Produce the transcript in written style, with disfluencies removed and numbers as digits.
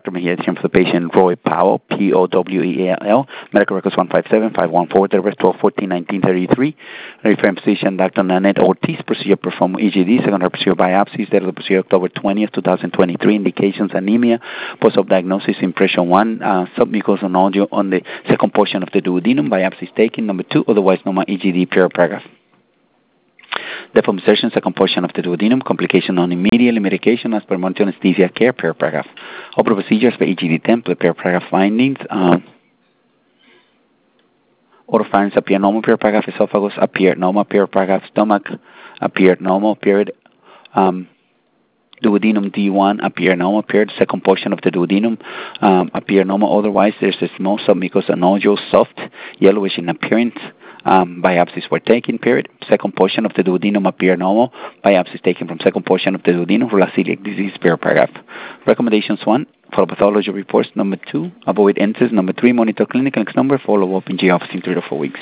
Dr. Mejia is here for the patient Roy Powell, Powell, medical records 157-514, date of birth 12/14/1933. Referring physician Dr. Nanette Ortiz, procedure performed EGD, secondary procedure biopsies, date of the procedure October 20th, 2023. Indications anemia, post-op diagnosis, impression 1, submucosal nodule on the second portion of the duodenum, biopsies taken. Number 2, otherwise known as EGD, paragraph. Deformation, second portion of the duodenum, complication on immediately, medication as per monitoring anesthesia care, paragraph. Open procedures for EGD template, paragraph findings. Oropharynx appear normal, paragraph. Esophagus appear normal, paragraph. Stomach appear normal, period. Duodenum D1 appear normal, period. Second portion of the duodenum appear normal. Otherwise, there's a small submucosal nodule, soft, yellowish in appearance. Biopsies were taken, period. Second portion of the duodenum appear normal. Biopsies taken from second portion of the duodenum for celiac disease, paragraph. Recommendations 1, follow pathology reports. Number 2, avoid NSAIDs. Number 3, monitor clinical number. Follow up in G office in 3 to 4 weeks.